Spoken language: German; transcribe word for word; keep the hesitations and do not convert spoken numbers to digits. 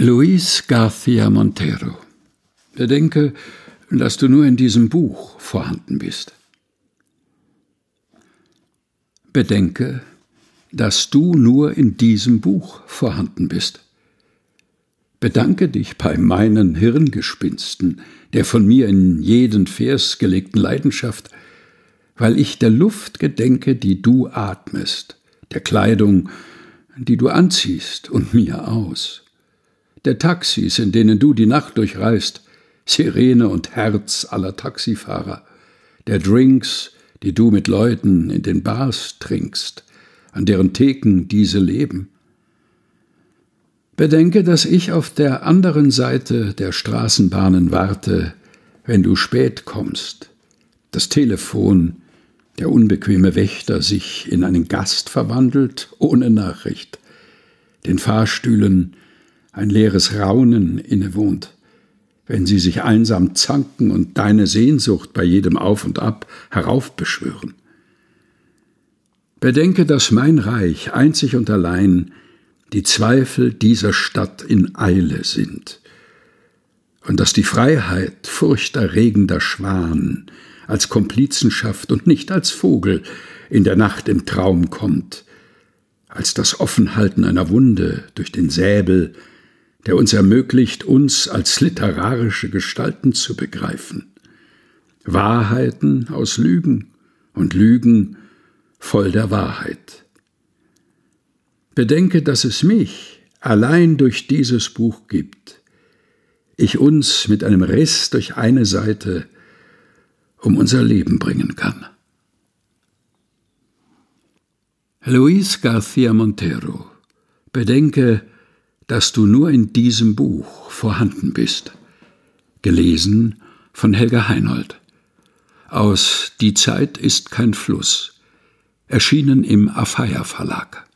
Luis García Montero. Bedenke, dass du nur in diesem Buch vorhanden bist. Bedenke, dass du nur in diesem Buch vorhanden bist. Bedanke dich bei meinen Hirngespinsten, der von mir in jeden Vers gelegten Leidenschaft, weil ich der Luft gedenke, die du atmest, der Kleidung, die du anziehst und mir aus, der Taxis, in denen du die Nacht durchreist, Sirene und Herz aller Taxifahrer, der Drinks, die du mit Leuten in den Bars trinkst, an deren Theken diese leben. Bedenke, dass ich auf der anderen Seite der Straßenbahnen warte, wenn du spät kommst, das Telefon, der unbequeme Wächter sich in einen Gast verwandelt, ohne Nachricht, den Fahrstühlen ein leeres Raunen innewohnt, wenn sie sich einsam zanken und deine Sehnsucht bei jedem Auf und Ab heraufbeschwören. Bedenke, dass mein Reich einzig und allein die Zweifel dieser Stadt in Eile sind und dass die Freiheit furchterregender Schwan als Komplizenschaft und nicht als Vogel in der Nacht im Traum kommt, als das Offenhalten einer Wunde durch den Säbel, der uns ermöglicht, uns als literarische Gestalten zu begreifen. Wahrheiten aus Lügen und Lügen voll der Wahrheit. Bedenke, dass es mich allein durch dieses Buch gibt, ich uns mit einem Riss durch eine Seite um unser Leben bringen kann. Luis García Montero. Bedenke, dass du nur in diesem Buch vorhanden bist. Gelesen von Helga Heinold. Aus Die Zeit ist kein Fluss. Erschienen im Afeier Verlag.